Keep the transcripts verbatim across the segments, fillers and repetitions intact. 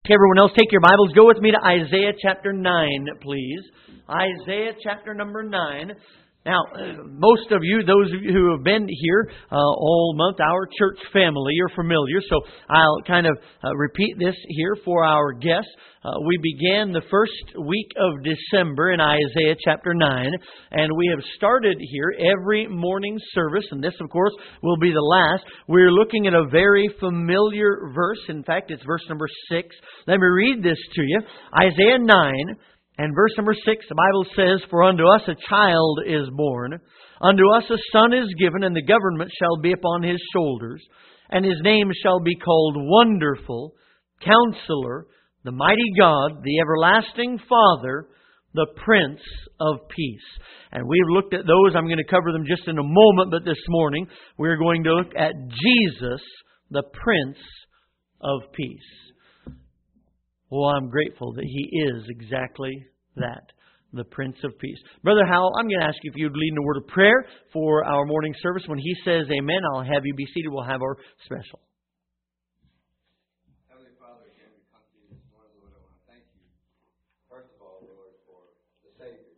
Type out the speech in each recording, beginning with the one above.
Okay, everyone else, take your Bibles. Go with me to Isaiah chapter nine, please. Isaiah chapter number nine. Now, uh, most of you, those of you who have been here uh, all month, our church family, are familiar. So I'll kind of uh, repeat this here for our guests. Uh, we began the first week of December in Isaiah chapter nine. And we have started here every morning service. And this, of course, will be the last. We're looking at a very familiar verse. In fact, it's verse number six. Let me read this to you. Isaiah nine. And verse number six, the Bible says, "For unto us a child is born, unto us a son is given, and the government shall be upon his shoulders. And his name shall be called Wonderful, Counselor, the Mighty God, the Everlasting Father, the Prince of Peace." And we've looked at those. I'm going to cover them just in a moment, but this morning we're going to look at Jesus, the Prince of Peace. Well, I'm grateful that He is exactly that, the Prince of Peace. Brother Howell, I'm going to ask you if you'd lead in a word of prayer for our morning service. When he says amen, I'll have you be seated. We'll have our special. Heavenly Father, again, we come to you this morning, Lord. I want to thank you, first of all, Lord, for the Savior.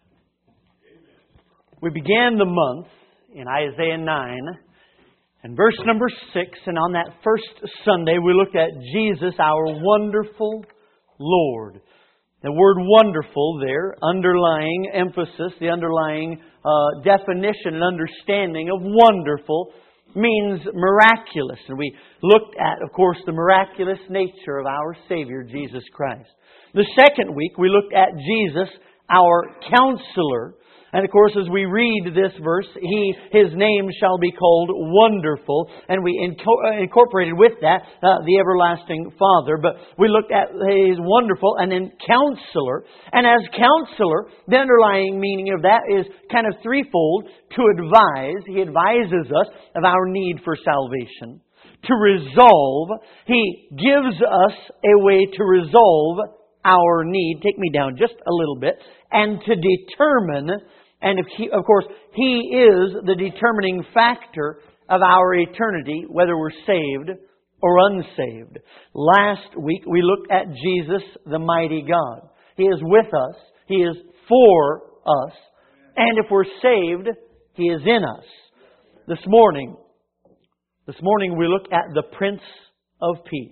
Amen. We began the month in Isaiah nine. And verse number six, and on that first Sunday we looked at Jesus, our wonderful Lord. The word wonderful there, underlying emphasis, the underlying uh, definition and understanding of wonderful means miraculous. And we looked at, of course, the miraculous nature of our Savior, Jesus Christ. The second week we looked at Jesus, our Counselor. And of course, as we read this verse, He, His name shall be called Wonderful. And we inco- incorporated with that uh, the Everlasting Father. But we looked at His Wonderful and then Counselor. And as Counselor, the underlying meaning of that is kind of threefold. To advise, He advises us of our need for salvation. To resolve, He gives us a way to resolve our need. Take me down just a little bit. And to determine, and if he, of course, He is the determining factor of our eternity, whether we're saved or unsaved. Last week we looked at Jesus, the mighty God. He is with us. He is for us. And if we're saved, He is in us. This morning, this morning we look at the Prince of Peace.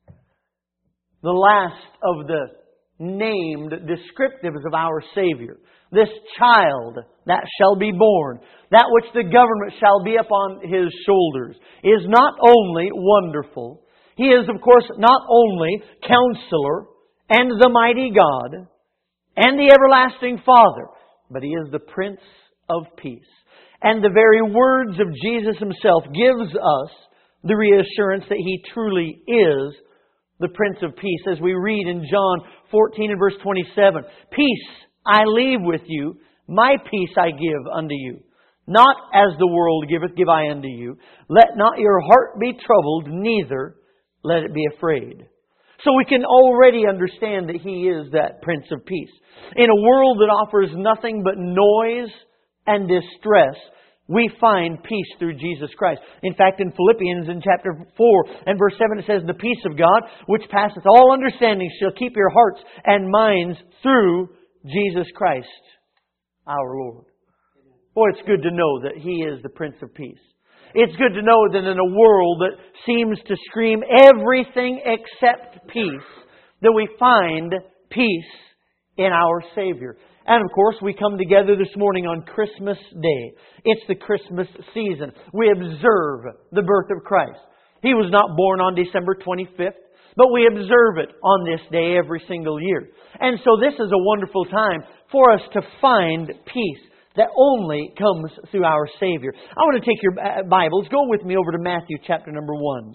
The last of the named descriptives of our Savior. This child that shall be born, that which the government shall be upon His shoulders, is not only wonderful. He is, of course, not only Counselor and the Mighty God and the Everlasting Father, but He is the Prince of Peace. And the very words of Jesus Himself gives us the reassurance that He truly is the Prince of Peace, as we read in John fourteen and verse twenty-seven. "Peace I leave with you, my peace I give unto you. Not as the world giveth, give I unto you. Let not your heart be troubled, neither let it be afraid." So we can already understand that He is that Prince of Peace. In a world that offers nothing but noise and distress, we find peace through Jesus Christ. In fact, in Philippians in chapter four and verse seven, it says, "The peace of God, which passeth all understanding, shall keep your hearts and minds through Jesus Christ, our Lord." Boy, it's good to know that He is the Prince of Peace. It's good to know that in a world that seems to scream everything except peace, that we find peace in our Savior. And of course, we come together this morning on Christmas Day. It's the Christmas season. We observe the birth of Christ. He was not born on December twenty-fifth, but we observe it on this day every single year. And so this is a wonderful time for us to find peace that only comes through our Savior. I want to take your Bibles, go with me over to Matthew chapter number one.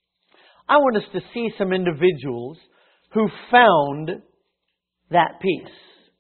I want us to see some individuals who found that peace.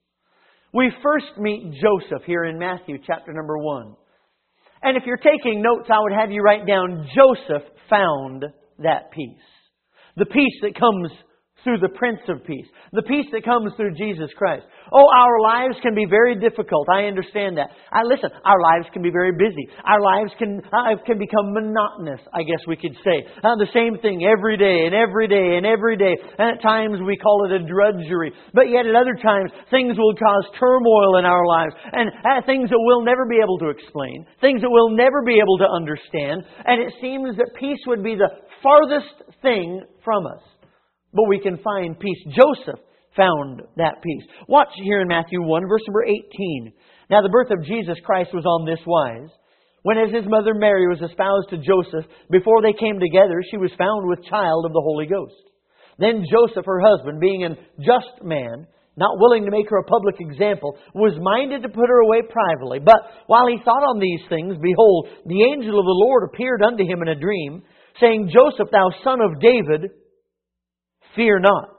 We first meet Joseph here in Matthew chapter number one. And if you're taking notes, I would have you write down, Joseph found that peace. The peace that comes through the Prince of Peace. The peace that comes through Jesus Christ. Oh, our lives can be very difficult. I understand that. I listen, our lives can be very busy. Our lives can uh, can become monotonous, I guess we could say. Uh, the same thing every day and every day and every day. And at times we call it a drudgery. But yet at other times, things will cause turmoil in our lives. And uh, things that we'll never be able to explain. Things that we'll never be able to understand. And it seems that peace would be the farthest thing from us. But we can find peace. Joseph found that peace. Watch here in Matthew one, verse number eighteen. Now the birth of Jesus Christ was on this wise. When as His mother Mary was espoused to Joseph, before they came together, she was found with child of the Holy Ghost. Then Joseph, her husband, being a just man, not willing to make her a public example, was minded to put her away privately. But while he thought on these things, behold, the angel of the Lord appeared unto him in a dream, saying, Joseph, thou son of David, fear not.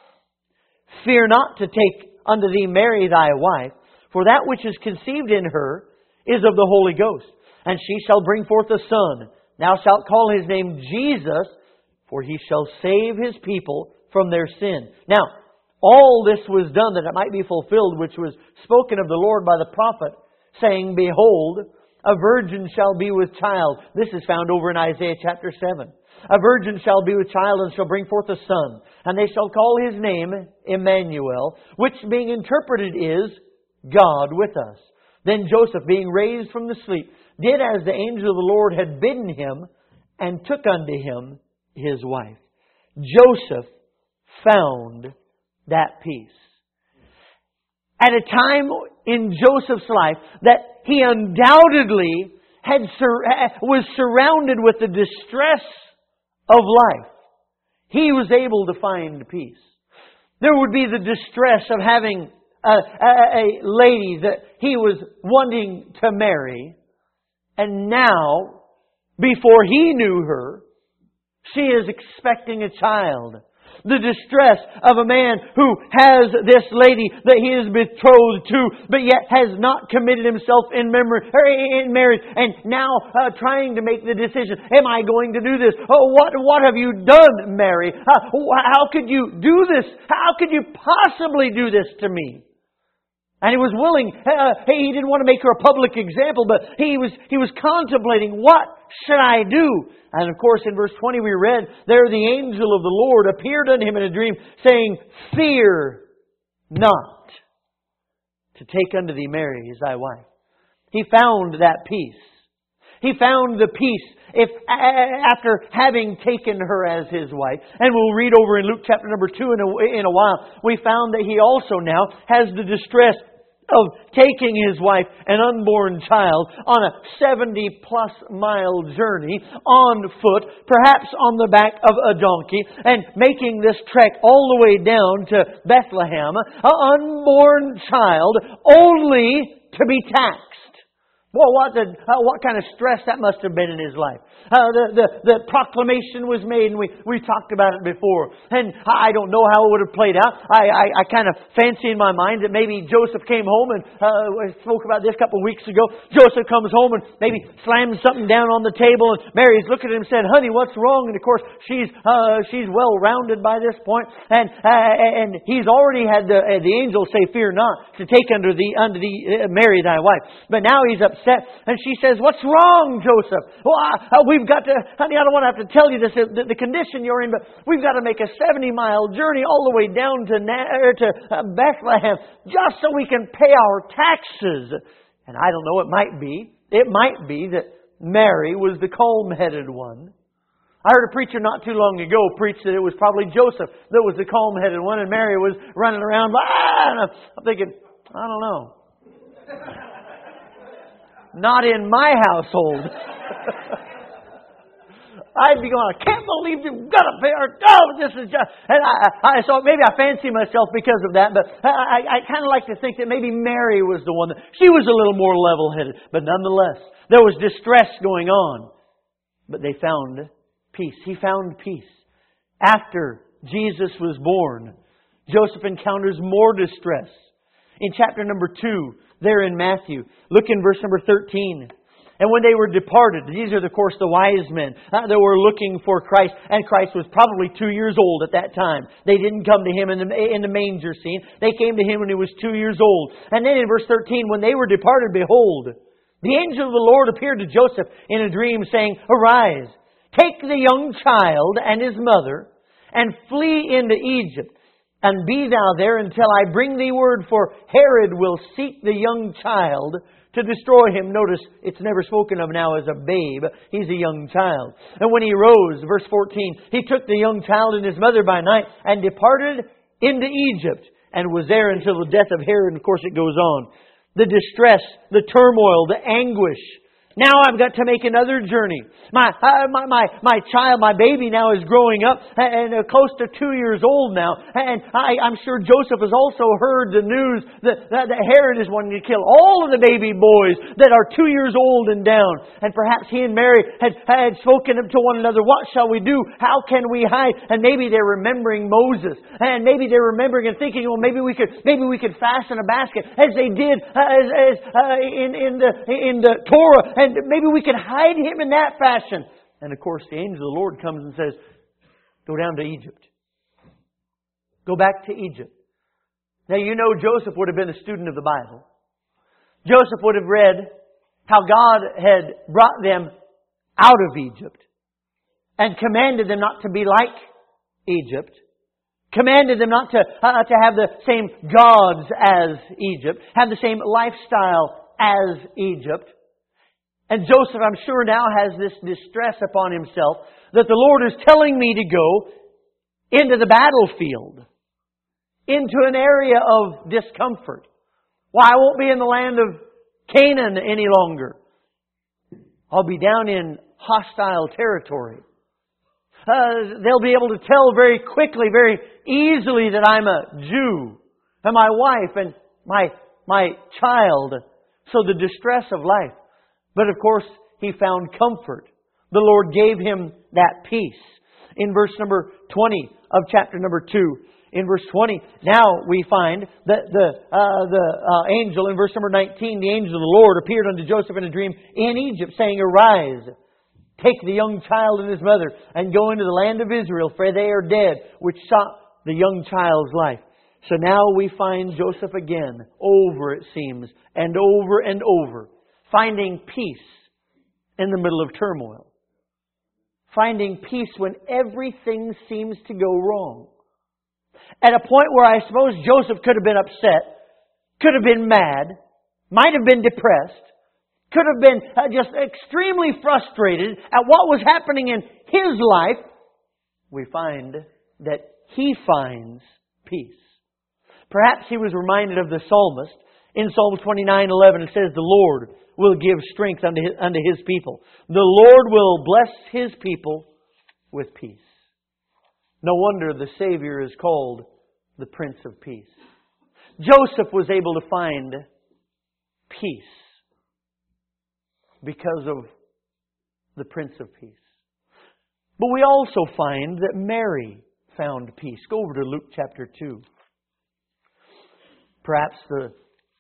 Fear not to take unto thee Mary thy wife, for that which is conceived in her is of the Holy Ghost. And she shall bring forth a son. Thou shalt call his name Jesus, for he shall save his people from their sin. Now, all this was done that it might be fulfilled, which was spoken of the Lord by the prophet, saying, Behold, a virgin shall be with child. This is found over in Isaiah chapter seven. A virgin shall be with child and shall bring forth a son. And they shall call his name Emmanuel, which being interpreted is God with us. Then Joseph, being raised from the sleep, did as the angel of the Lord had bidden him, and took unto him his wife. Joseph found that peace. At a time in Joseph's life that he undoubtedly had sur- was surrounded with the distress of life, he was able to find peace. There would be the distress of having a, a, a lady that he was wanting to marry, and now, before he knew her, she is expecting a child. The distress of a man who has this lady that he is betrothed to, but yet has not committed himself in memory or in marriage, and now uh, trying to make the decision: Am I going to do this? Oh, what what have you done, Mary? Uh, how could you do this? How could you possibly do this to me? And he was willing. Uh, he didn't want to make her a public example, but he was he was contemplating, what should I do? And of course, in verse twenty we read, there the angel of the Lord appeared unto him in a dream, saying, Fear not to take unto thee Mary as thy wife. He found that peace. He found the peace if after having taken her as his wife. And we'll read over in Luke chapter number two in a, in a while. We found that he also now has the distress of taking his wife, an unborn child, on a seventy plus mile journey on foot, perhaps on the back of a donkey, and making this trek all the way down to Bethlehem, an unborn child, only to be taxed. Well, what the, uh, what kind of stress that must have been in his life. Uh, the, the, the proclamation was made, and we, we talked about it before. And I don't know how it would have played out. I, I, I kind of fancy in my mind that maybe Joseph came home, and uh, I spoke about this a couple of weeks ago. Joseph comes home and maybe slams something down on the table, and Mary's looking at him and said, Honey, what's wrong? And of course, she's uh, she's well-rounded by this point. And uh, and he's already had the, uh, the angel say, Fear not to take under the, under the uh, Mary thy wife. But now he's upset. And she says, What's wrong, Joseph? Well, uh, we've got to, honey, I don't want to have to tell you this, the, the condition you're in, but we've got to make a seventy mile journey all the way down to, Na- to uh, Bethlehem just so we can pay our taxes. And I don't know, it might be, it might be that Mary was the calm-headed one. I heard a preacher not too long ago preach that it was probably Joseph that was the calm-headed one, and Mary was running around. Ah! I'm thinking, I don't know. Not in my household. I'd be going, I can't believe you've got to pay our... Oh, this is just... And I, I, so maybe I fancy myself because of that, but I, I kind of like to think that maybe Mary was the one that... She was a little more level-headed, but nonetheless, there was distress going on. But they found peace. He found peace. After Jesus was born, Joseph encounters more distress. In chapter number two, there in Matthew, look in verse number thirteen. And when they were departed, these are, of course, the wise men uh, that were looking for Christ. And Christ was probably two years old at that time. They didn't come to Him in the, in the manger scene. They came to Him when He was two years old. And then in verse thirteen, when they were departed, behold, the angel of the Lord appeared to Joseph in a dream, saying, Arise, take the young child and his mother, and flee into Egypt, and be thou there until I bring thee word, for Herod will seek the young child to destroy him. Notice, it's never spoken of now as a babe. He's a young child. And when he rose, verse fourteen, he took the young child and his mother by night, and departed into Egypt, and was there until the death of Herod. And of course it goes on. The distress, the turmoil, the anguish. Now I've got to make another journey. My, uh, my, my, my child, my baby now is growing up and uh, close to two years old now. And I, I'm sure Joseph has also heard the news that, that, that Herod is wanting to kill all of the baby boys that are two years old and down. And perhaps he and Mary had, had spoken to one another, what shall we do? How can we hide? And maybe they're remembering Moses. And maybe they're remembering and thinking, well, maybe we could, maybe we could fasten a basket as they did uh, as, as, uh, in, in, the, in the Torah. And And maybe we could hide Him in that fashion. And of course, the angel of the Lord comes and says, go down to Egypt. Go back to Egypt. Now, you know Joseph would have been a student of the Bible. Joseph would have read how God had brought them out of Egypt and commanded them not to be like Egypt. Commanded them not to, uh, to have the same gods as Egypt. Have the same lifestyle as Egypt. And Joseph, I'm sure, now has this distress upon himself that the Lord is telling me to go into the battlefield, into an area of discomfort. Why, I won't be in the land of Canaan any longer. I'll be down in hostile territory. Uh, they'll be able to tell very quickly, very easily that I'm a Jew, and my wife and my, my child. So the distress of life. But of course, he found comfort. The Lord gave him that peace. In verse number twenty of chapter number two. In verse twenty, now we find that the uh, the uh, angel, in verse number nineteen, the angel of the Lord appeared unto Joseph in a dream in Egypt, saying, Arise, take the young child and his mother, and go into the land of Israel, for they are dead, which sought the young child's life. So now we find Joseph again, over it seems, and over and over, finding peace in the middle of turmoil. Finding peace when everything seems to go wrong. At a point where I suppose Joseph could have been upset, could have been mad, might have been depressed, could have been just extremely frustrated at what was happening in his life, we find that he finds peace. Perhaps he was reminded of the psalmist. In Psalm twenty-nine eleven it says, The Lord will give strength unto his, unto His people. The Lord will bless His people with peace. No wonder the Savior is called the Prince of Peace. Joseph was able to find peace because of the Prince of Peace. But we also find that Mary found peace. Go over to Luke chapter two. Perhaps the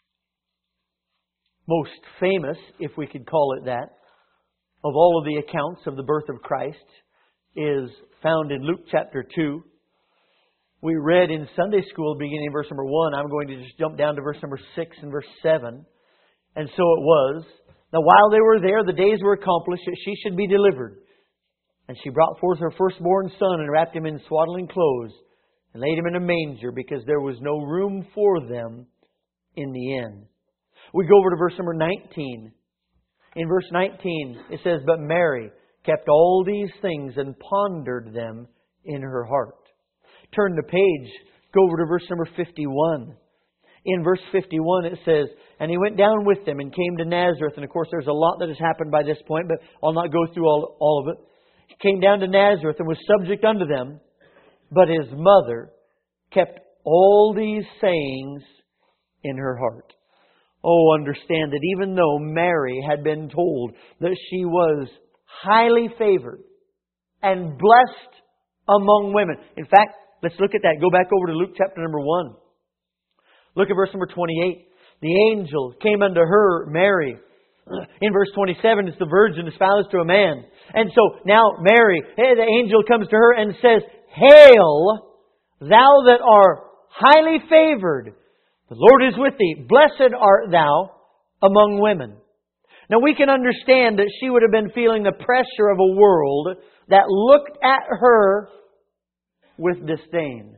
most famous, if we could call it that, of all of the accounts of the birth of Christ is found in Luke chapter two. We read in Sunday school, beginning in verse number one. I'm going to just jump down to verse number six and verse seven. And so it was. Now while they were there, the days were accomplished that she should be delivered. And she brought forth her firstborn son and wrapped him in swaddling clothes and laid him in a manger because there was no room for them in the inn. We go over to verse number nineteen. In verse nineteen, it says, But Mary kept all these things and pondered them in her heart. Turn the page. Go over to verse number fifty-one. In verse fifty-one it says, And he went down with them and came to Nazareth. And of course there's a lot that has happened by this point, but I'll not go through all, all of it. He came down to Nazareth and was subject unto them. But his mother kept all these sayings in her heart. Oh, understand that even though Mary had been told that she was highly favored and blessed among women. In fact, let's look at that. Go back over to Luke chapter number one. Look at verse number twenty-eight. The angel came unto her, Mary, In verse twenty-seven, it's the virgin espoused to a man. And so now Mary, the angel comes to her and says, Hail, thou that art highly favored. The Lord is with thee. Blessed art thou among women. Now we can understand that she would have been feeling the pressure of a world that looked at her with disdain.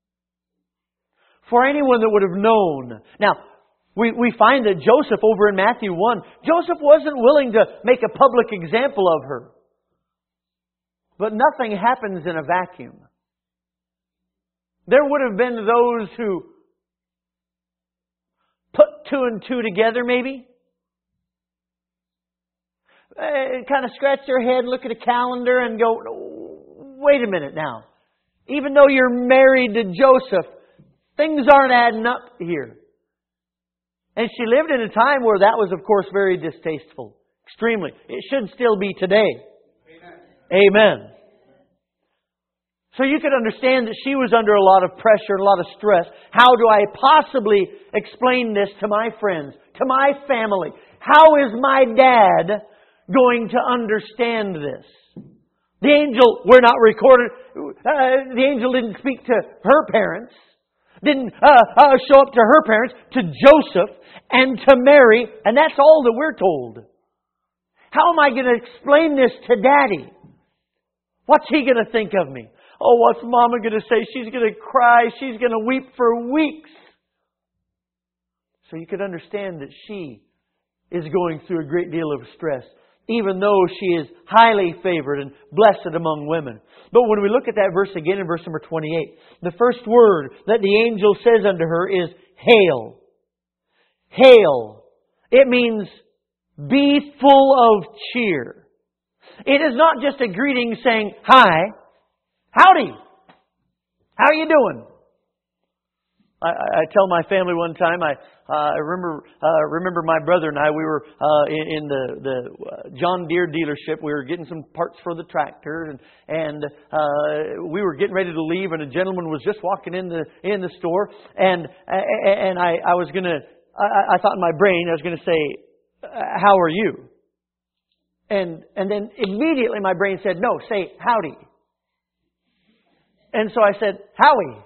For anyone that would have known. Now, we, we find that Joseph over in Matthew one, Joseph wasn't willing to make a public example of her. But nothing happens in a vacuum. There would have been those who put two and two together maybe. Uh, kind of scratch their head, look at a calendar and go, wait a minute now. Even though you're married to Joseph, things aren't adding up here. And she lived in a time where that was, of course, very distasteful. Extremely. It should still be today. Amen. Amen. So you could understand that she was under a lot of pressure, a lot of stress. How do I possibly explain this to my friends, to my family? How is my dad going to understand this? The angel, we're not recorded, uh, the angel didn't speak to her parents, didn't uh, uh, show up to her parents, to Joseph and to Mary, and that's all that we're told. How am I going to explain this to Daddy? What's he going to think of me? Oh, what's Mama going to say? She's going to cry. She's going to weep for weeks. So you could understand that she is going through a great deal of stress, even though she is highly favored and blessed among women. But when we look at that verse again in verse number twenty-eight, the first word that the angel says unto her is hail. Hail. It means be full of cheer. It is not just a greeting saying, hi, howdy, how are you doing? I, I tell my family one time, I uh, I remember uh, remember my brother and I, we were uh, in, in the, the John Deere dealership. We were getting some parts for the tractor, and, and uh, we were getting ready to leave, and a gentleman was just walking in the in the store, and and I, I was going to, I, I thought in my brain, I was going to say, how are you? And and then immediately my brain said, no, say howdy. And so I said, howie.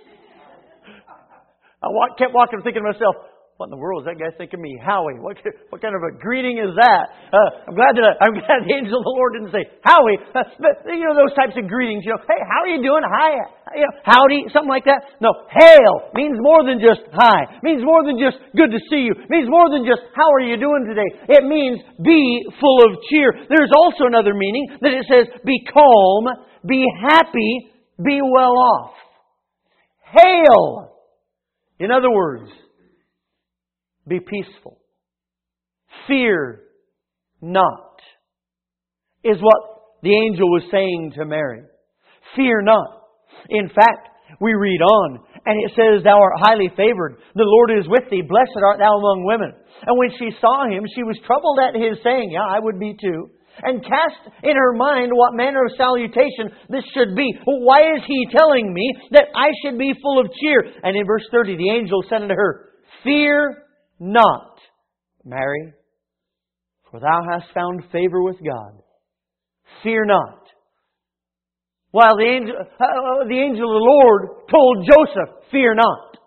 I walk, kept walking thinking to myself, what in the world is that guy thinking of me? Howie. What, what kind of a greeting is that? Uh, I'm glad that I, I'm glad the angel of the Lord didn't say Howie. Uh, but, you know, those types of greetings. You know, hey, how are you doing? Hi. You know, howdy. Something like that. No, hail means more than just hi. Means more than just good to see you. Means more than just how are you doing today. It means be full of cheer. There's also another meaning that it says be calm, be happy, be well off. Hail. In other words, be peaceful. Fear not, is what the angel was saying to Mary. Fear not. In fact, we read on, and it says, thou art highly favored. The Lord is with thee. Blessed art thou among women. And when she saw him, she was troubled at his saying, yeah, I would be too. And cast in her mind what manner of salutation this should be. Why is he telling me that I should be full of cheer? And in verse thirty, the angel said unto her, fear not, Mary, for thou hast found favor with God. Fear not. While the angel, uh, the angel of the Lord told Joseph, fear not.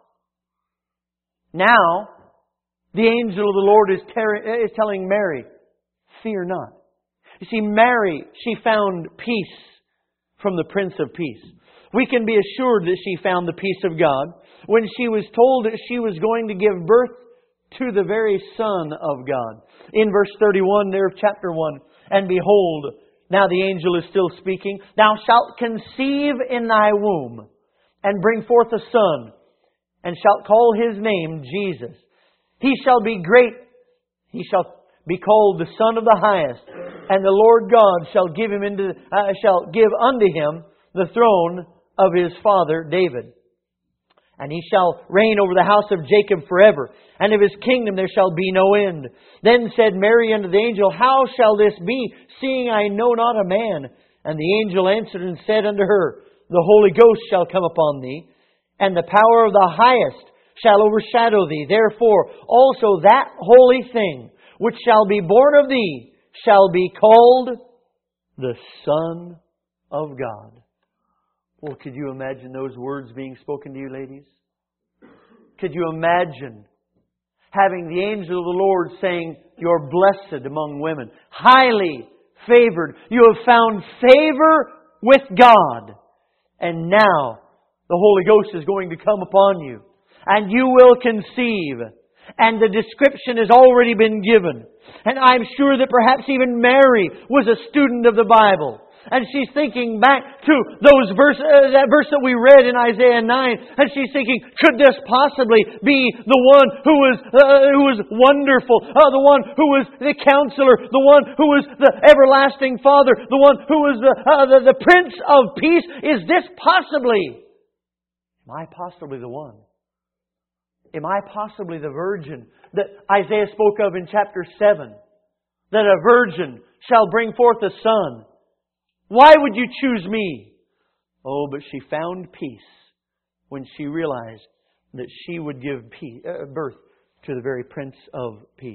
Now, the angel of the Lord is, ter- is telling Mary, fear not. You see, Mary, she found peace from the Prince of Peace. We can be assured that she found the peace of God when she was told that she was going to give birth to the very Son of God. In verse thirty-one there of chapter one, and behold, now the angel is still speaking, thou shalt conceive in thy womb, and bring forth a son, and shalt call his name Jesus. He shall be great, he shall be called the Son of the Highest, and the Lord God shall give him into uh, shall give unto him the throne of his father David. And he shall reign over the house of Jacob forever, and of his kingdom there shall be no end. Then said Mary unto the angel, how shall this be, seeing I know not a man? And the angel answered and said unto her, the Holy Ghost shall come upon thee, and the power of the Highest shall overshadow thee. Therefore also that holy thing which shall be born of thee shall be called the Son of God. Well, could you imagine those words being spoken to you, ladies? Could you imagine having the angel of the Lord saying, "You're blessed among women, highly favored. You have found favor with God. And now the Holy Ghost is going to come upon you. And you will conceive." And the description has already been given. And I'm sure that perhaps even Mary was a student of the Bible. And she's thinking back to those verse, uh, that verse that we read in Isaiah nine. And she's thinking, could this possibly be the one who was uh, who was wonderful, uh, the one who was the Counselor, the one who was the everlasting Father, the one who was the, uh, the, the Prince of Peace? Is this possibly? Am I possibly the one? Am I possibly the virgin that Isaiah spoke of in chapter seven? That a virgin shall bring forth a son. Why would you choose me? Oh, but she found peace when she realized that she would give peace, uh, birth to the very Prince of Peace.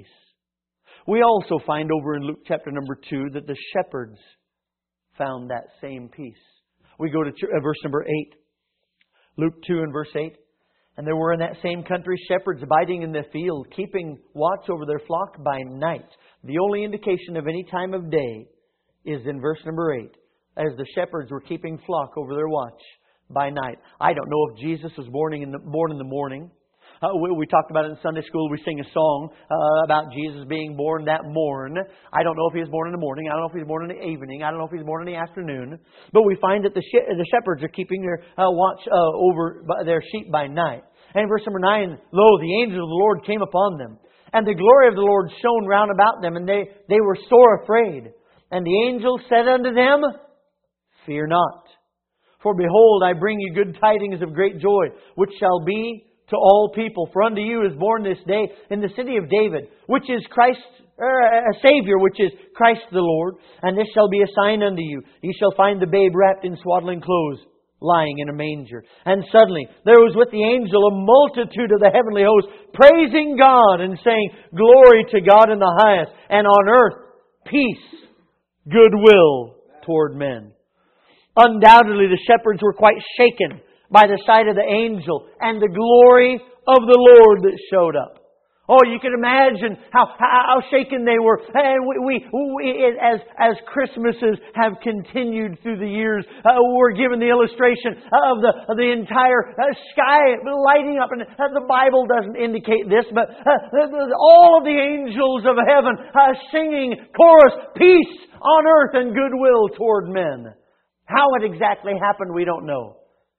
We also find over in Luke chapter number two that the shepherds found that same peace. We go to uh, verse number eight. Luke two and verse eight. "And there were in that same country shepherds abiding in the field, keeping watch over their flock by night." The only indication of any time of day is in verse number eight. As the shepherds were keeping flock over their watch by night. I don't know if Jesus was born in the, born in the morning. Uh, we, we talked about it in Sunday school. We sing a song uh, about Jesus being born that morn. I don't know if He was born in the morning. I don't know if He was born in the evening. I don't know if He was born in the afternoon. But we find that the, sh- the shepherds are keeping their uh, watch uh, over their sheep by night. And in verse number nine, "Lo, the angel of the Lord came upon them, and the glory of the Lord shone round about them, and they, they were sore afraid. And the angel said unto them, Fear not. For behold, I bring you good tidings of great joy, which shall be to all people. For unto you is born this day in the city of David, which is Christ, uh, a Savior, which is Christ the Lord. And this shall be a sign unto you. Ye shall find the babe wrapped in swaddling clothes, lying in a manger." And suddenly there was with the angel a multitude of the heavenly host, praising God and saying, "Glory to God in the highest, and on earth peace, goodwill toward men." Undoubtedly, the shepherds were quite shaken by the sight of the angel and the glory of the Lord that showed up. Oh, you can imagine how, how shaken they were. And we, we, we as, as Christmases have continued through the years, uh, we're given the illustration of the, of the entire uh, sky lighting up. And uh, the Bible doesn't indicate this, but uh, all of the angels of heaven uh, singing chorus, "Peace on earth and goodwill toward men." How it exactly happened, we don't know.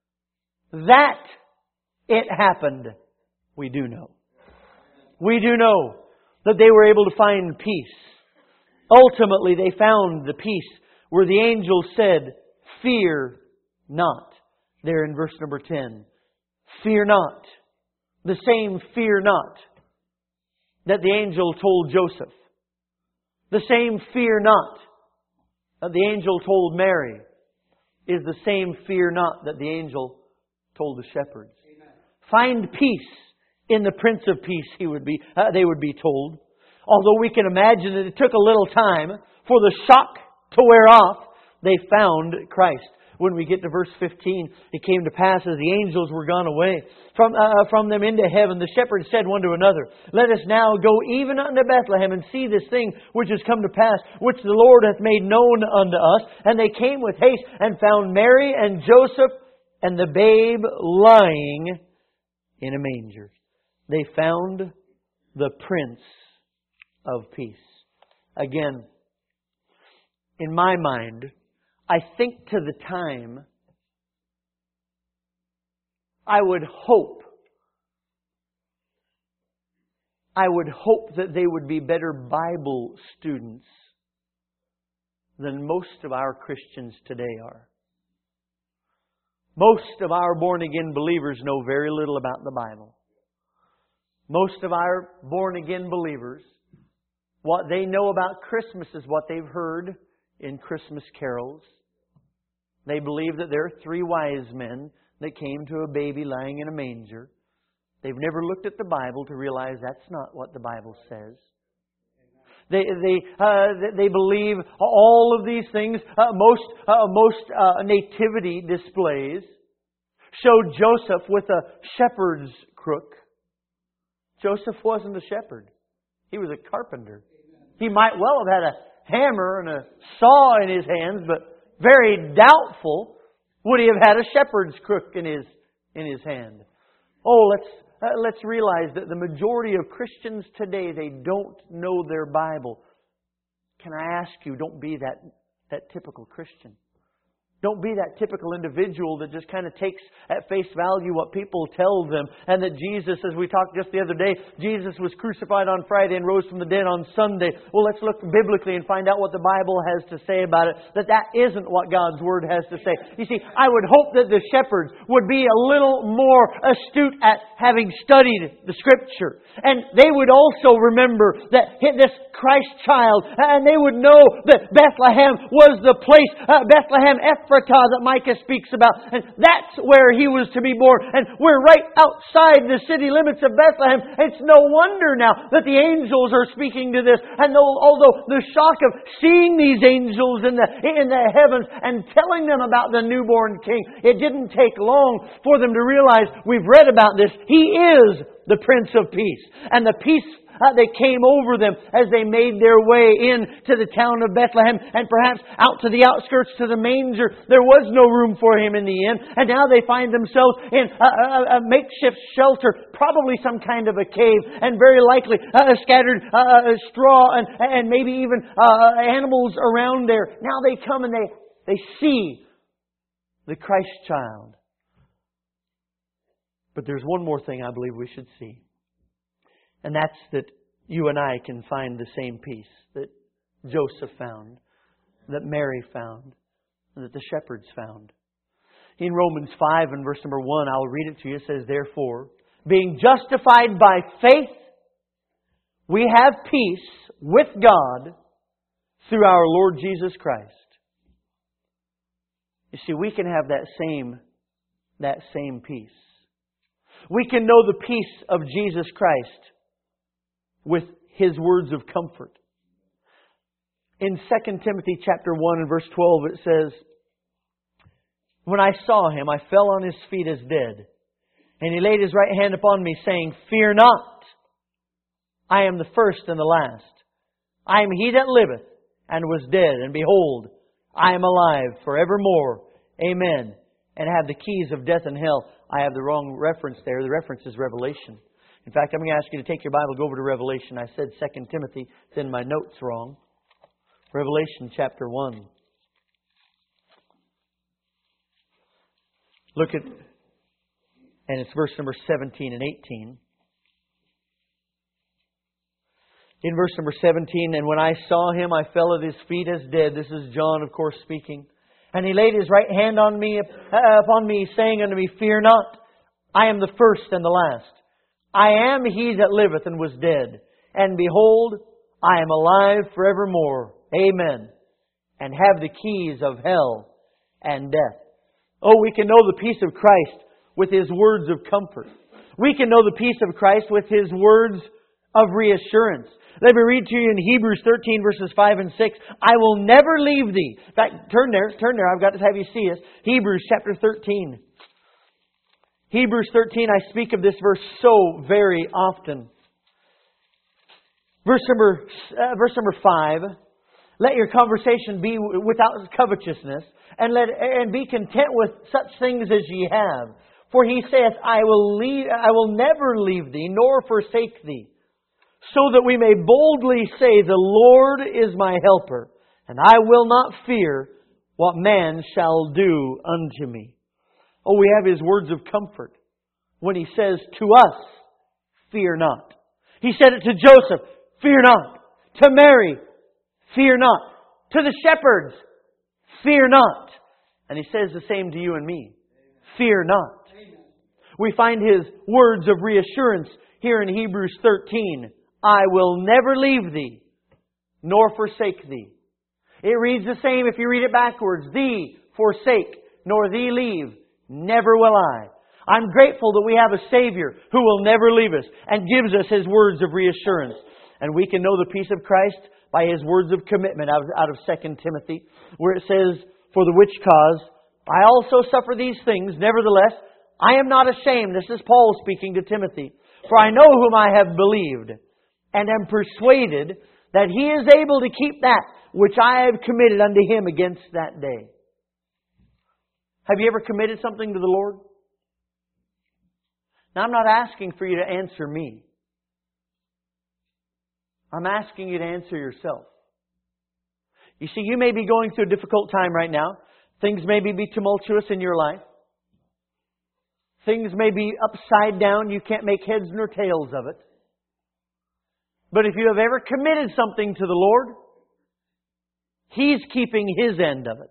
That it happened, we do know. We do know that they were able to find peace. Ultimately, they found the peace where the angel said, "Fear not." There in verse number ten. Fear not. The same fear not that the angel told Joseph. The same fear not that the angel told Mary is the same fear not that the angel told the shepherds. Amen. Find peace in the Prince of Peace, he would be, uh, they would be told. Although we can imagine that it took a little time for the shock to wear off, they found Christ. When we get to verse fifteen, "It came to pass as the angels were gone away from uh, from them into heaven, the shepherds said one to another, Let us now go even unto Bethlehem and see this thing which has come to pass, which the Lord hath made known unto us. And they came with haste and found Mary and Joseph and the babe lying in a manger." They found the Prince of Peace. Again, in my mind, I think to the time, I would hope, I would hope that they would be better Bible students than most of our Christians today are. Most of our born-again believers know very little about the Bible. Most of our born-again believers, what they know about Christmas is what they've heard in Christmas carols. They believe that there are three wise men that came to a baby lying in a manger. They've never looked at the Bible to realize that's not what the Bible says. They they uh, they believe all of these things. Uh, most uh, most uh, nativity displays showed Joseph with a shepherd's crook. Joseph wasn't a shepherd. He was a carpenter. He might well have had a hammer and a saw in his hands, but very doubtful would he have had a shepherd's crook in his in his hand. Oh, let's uh, let's realize that the majority of Christians today, they don't know their Bible. Can I ask you, don't be that that typical Christian. Don't be that typical individual that just kind of takes at face value what people tell them. And that Jesus, as we talked just the other day, Jesus was crucified on Friday and rose from the dead on Sunday. Well, let's look biblically and find out what the Bible has to say about it. That that isn't what God's Word has to say. You see, I would hope that the shepherds would be a little more astute at having studied the Scripture. And they would also remember that this Christ child, and they would know that Bethlehem was the place, uh, Bethlehem Ephratah that Micah speaks about. And that's where He was to be born. And we're right outside the city limits of Bethlehem. It's no wonder now that the angels are speaking to this. And although the shock of seeing these angels in the, in the heavens and telling them about the newborn King, it didn't take long for them to realize, we've read about this, He is the Prince of Peace. And the peace Uh, they came over them as they made their way in to the town of Bethlehem and perhaps out to the outskirts to the manger. There was no room for Him in the inn. And now they find themselves in a, a, a makeshift shelter, probably some kind of a cave, and very likely uh, scattered uh, straw and, and maybe even uh, animals around there. Now they come and they, they see the Christ child. But there's one more thing I believe we should see. And that's that you and I can find the same peace that Joseph found, that Mary found, and that the shepherds found. In Romans five and verse number one, I'll read it to you. It says, therefore, being justified by faith, we have peace with God through our Lord Jesus Christ. You see, we can have that same, that same peace. We can know the peace of Jesus Christ with His words of comfort. In Second Timothy chapter one and verse twelve it says, when I saw Him, I fell on His feet as dead. And He laid His right hand upon me, saying, fear not, I am the first and the last. I am He that liveth and was dead, and behold, I am alive forevermore. Amen. And have the keys of death and hell. I have the wrong reference there. The reference is Revelation. In fact, I'm going to ask you to take your Bible, go over to Revelation. I said Second Timothy. It's in my notes wrong. Revelation chapter one. Look at, and it's verse number seventeen and eighteen. In verse number seventeen, and when I saw Him, I fell at His feet as dead. This is John, of course, speaking. And He laid His right hand on me, uh, upon me, saying unto me, fear not, I am the first and the last. I am He that liveth and was dead. And behold, I am alive forevermore. Amen. And have the keys of hell and death. Oh, we can know the peace of Christ with His words of comfort. We can know the peace of Christ with His words of reassurance. Let me read to you in Hebrews thirteen verses five and six. I will never leave thee. In fact, turn there, turn there. I've got to have you see it. Hebrews chapter thirteen. Hebrews thirteen, I speak of this verse so very often. Verse number, uh, verse number five. Let your conversation be without covetousness, and let and be content with such things as ye have. For He saith, I will leave, I will never leave thee, nor forsake thee. So that we may boldly say, the Lord is my helper, and I will not fear what man shall do unto me. Oh, we have His words of comfort when He says to us, fear not. He said it to Joseph, fear not. To Mary, fear not. To the shepherds, fear not. And He says the same to you and me. Fear not. We find His words of reassurance here in Hebrews thirteen. I will never leave thee, nor forsake thee. It reads the same if you read it backwards. Thee forsake, nor thee leave, never will I. I'm grateful that we have a Savior who will never leave us and gives us His words of reassurance. And we can know the peace of Christ by His words of commitment out of, out of Second Timothy, where it says, "For the which cause I also suffer these things, nevertheless I am not ashamed." This is Paul speaking to Timothy. "For I know whom I have believed, and am persuaded that He is able to keep that which I have committed unto Him against that day." Have you ever committed something to the Lord? Now, I'm not asking for you to answer me. I'm asking you to answer yourself. You see, you may be going through a difficult time right now. Things may be tumultuous in your life. Things may be upside down. You can't make heads nor tails of it. But if you have ever committed something to the Lord, He's keeping His end of it.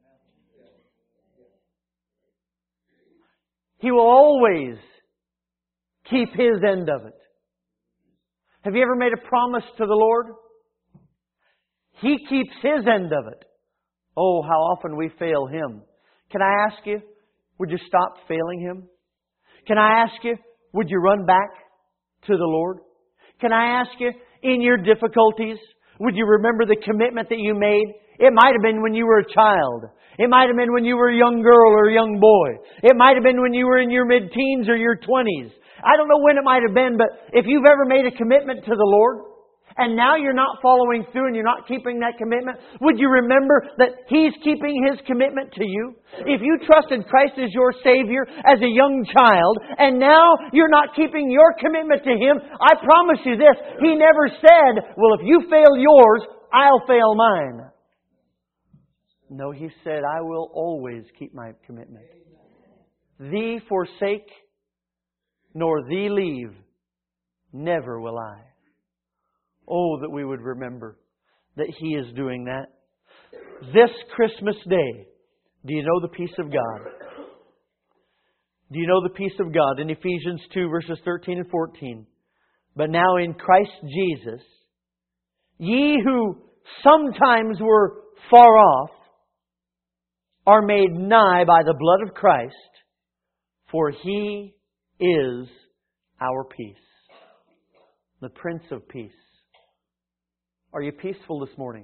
He will always keep His end of it. Have you ever made a promise to the Lord? He keeps His end of it. Oh, how often we fail Him. Can I ask you, would you stop failing Him? Can I ask you, would you run back to the Lord? Can I ask you, in your difficulties, would you remember the commitment that you made? It might have been when you were a child. It might have been when you were a young girl or a young boy. It might have been when you were in your mid-teens or your twenties. I don't know when it might have been, but if you've ever made a commitment to the Lord, and now you're not following through and you're not keeping that commitment, would you remember that He's keeping His commitment to you? If you trusted Christ as your Savior as a young child, and now you're not keeping your commitment to Him, I promise you this, He never said, "Well, if you fail yours, I'll fail mine." No, He said, "I will always keep my commitment. Thee forsake, nor thee leave, never will I." Oh, that we would remember that He is doing that. This Christmas Day, do you know the peace of God? Do you know the peace of God? In Ephesians two, verses thirteen and fourteen. "But now in Christ Jesus, ye who sometimes were far off, are made nigh by the blood of Christ, for He is our peace." The Prince of Peace. Are you peaceful this morning?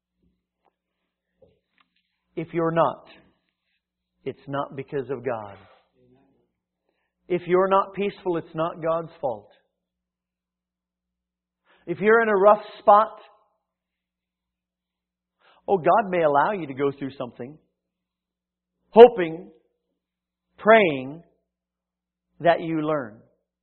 If you're not, it's not because of God. If you're not peaceful, it's not God's fault. If you're in a rough spot, oh, God may allow you to go through something, hoping, praying that you learn.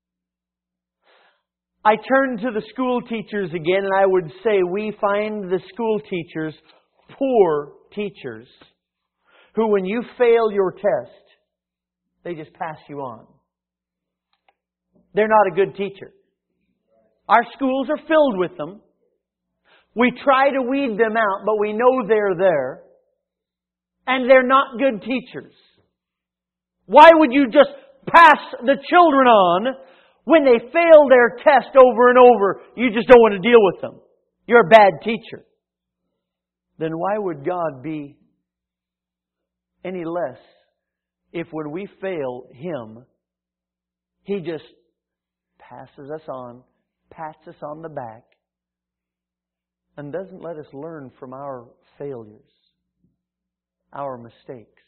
I turn to the school teachers again, and I would say we find the school teachers poor teachers who, when you fail your test, they just pass you on. They're not a good teacher. Our schools are filled with them. We try to weed them out, but we know they're there. And they're not good teachers. Why would you just pass the children on when they fail their test over and over? You just don't want to deal with them. You're a bad teacher. Then why would God be any less if when we fail Him, He just passes us on, pats us on the back, and doesn't let us learn from our failures, our mistakes?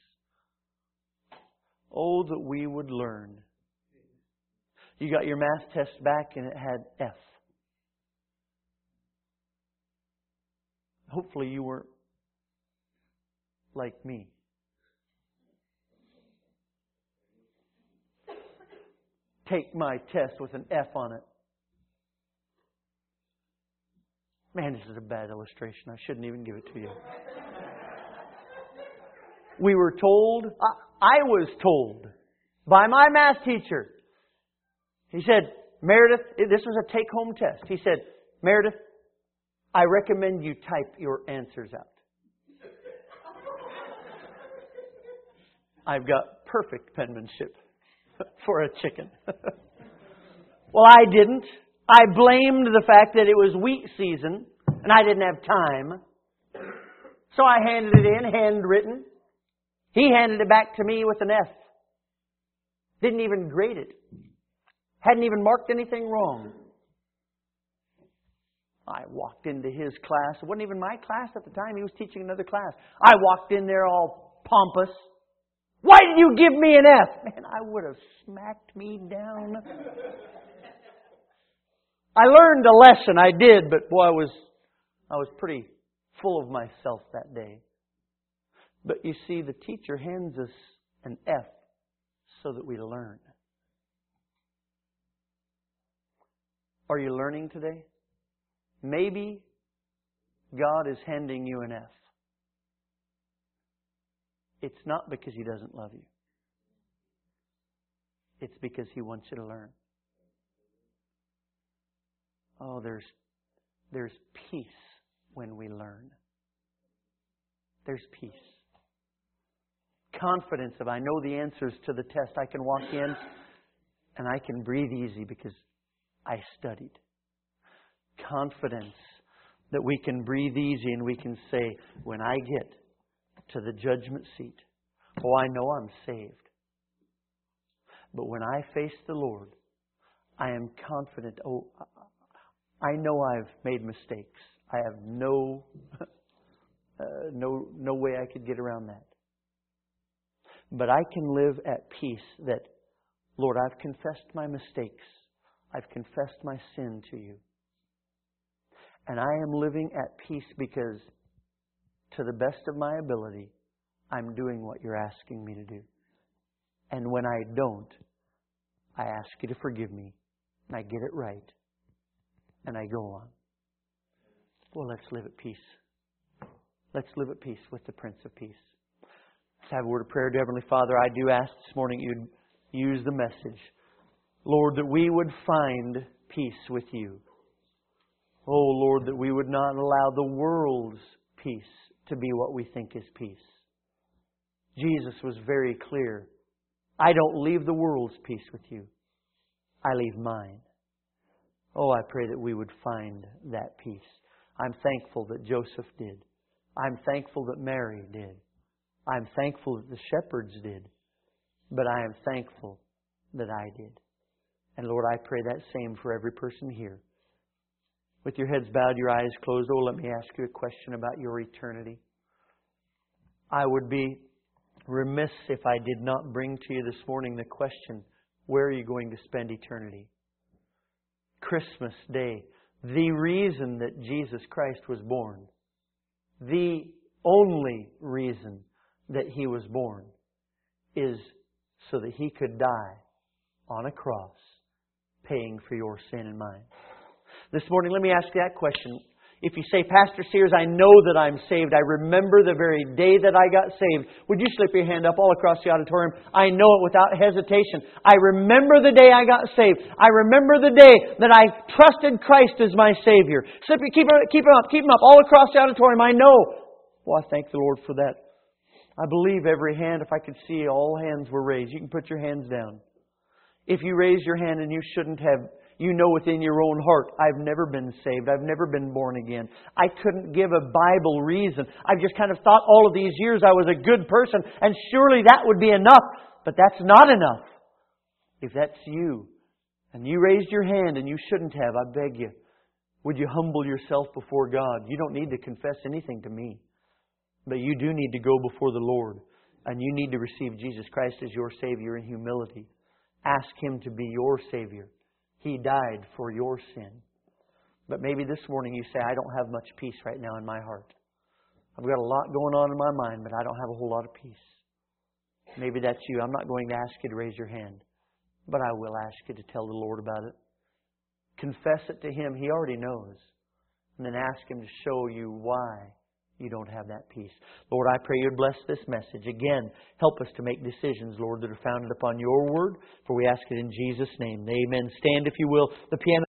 Oh, that we would learn. You got your math test back and it had F. Hopefully you weren't like me. Take my test with an F on it. Man, this is a bad illustration. I shouldn't even give it to you. We were told, I, I was told by my math teacher. He said, Meredith, this was a take-home test. He said, Meredith, I recommend you type your answers out. I've got perfect penmanship for a chicken. Well, I didn't. I blamed the fact that it was wheat season and I didn't have time. So I handed it in, handwritten. He handed it back to me with an F. Didn't even grade it. Hadn't even marked anything wrong. I walked into his class. It wasn't even my class at the time. He was teaching another class. I walked in there all pompous. Why did you give me an F? Man, I would have smacked me down. I learned a lesson. I did, but boy, I was, I was pretty full of myself that day. But you see, the teacher hands us an F so that we learn. Are you learning today? Maybe God is handing you an F. It's not because He doesn't love you. It's because He wants you to learn. Oh, there's, there's peace when we learn. There's peace. Confidence of I know the answers to the test. I can walk in and I can breathe easy because I studied. Confidence that we can breathe easy and we can say, when I get to the judgment seat, oh, I know I'm saved. But when I face the Lord, I am confident, oh, I know I've made mistakes. I have no, uh, no, no way I could get around that. But I can live at peace that, Lord, I've confessed my mistakes. I've confessed my sin to You. And I am living at peace because, to the best of my ability, I'm doing what You're asking me to do. And when I don't, I ask You to forgive me. And I get it right. And I go on. Well, let's live at peace. Let's live at peace with the Prince of Peace. Let's have a word of prayer. Dear Heavenly Father, I do ask this morning You'd use the message. Lord, that we would find peace with You. Oh, Lord, that we would not allow the world's peace to be what we think is peace. Jesus was very clear. I don't leave the world's peace with You. I leave mine. Oh, I pray that we would find that peace. I'm thankful that Joseph did. I'm thankful that Mary did. I'm thankful that the shepherds did. But I am thankful that I did. And Lord, I pray that same for every person here. With your heads bowed, your eyes closed, oh, let me ask you a question about your eternity. I would be remiss if I did not bring to you this morning the question, where are you going to spend eternity? Christmas Day, the reason that Jesus Christ was born, the only reason that He was born is so that He could die on a cross, paying for your sin and mine. This morning, let me ask you that question. If you say, Pastor Sears, I know that I'm saved. I remember the very day that I got saved. Would you slip your hand up all across the auditorium? I know it without hesitation. I remember the day I got saved. I remember the day that I trusted Christ as my Savior. Slip, keep, keep them up, keep them up all across the auditorium. I know. Well, I thank the Lord for that. I believe every hand, if I could see all hands were raised. You can put your hands down. If you raised your hand and you shouldn't have, you know within your own heart, I've never been saved. I've never been born again. I couldn't give a Bible reason. I've just kind of thought all of these years I was a good person, and surely that would be enough. But that's not enough. If that's you, and you raised your hand and you shouldn't have, I beg you, would you humble yourself before God? You don't need to confess anything to me. But you do need to go before the Lord, and you need to receive Jesus Christ as your Savior in humility. Ask Him to be your Savior. He died for your sin. But maybe this morning you say, I don't have much peace right now in my heart. I've got a lot going on in my mind, but I don't have a whole lot of peace. Maybe that's you. I'm not going to ask you to raise your hand, but I will ask you to tell the Lord about it. Confess it to Him. He already knows. And then ask Him to show you why you don't have that peace. Lord, I pray You'd bless this message. Again, help us to make decisions, Lord, that are founded upon Your Word. For we ask it in Jesus' name. Amen. Stand, if you will. The piano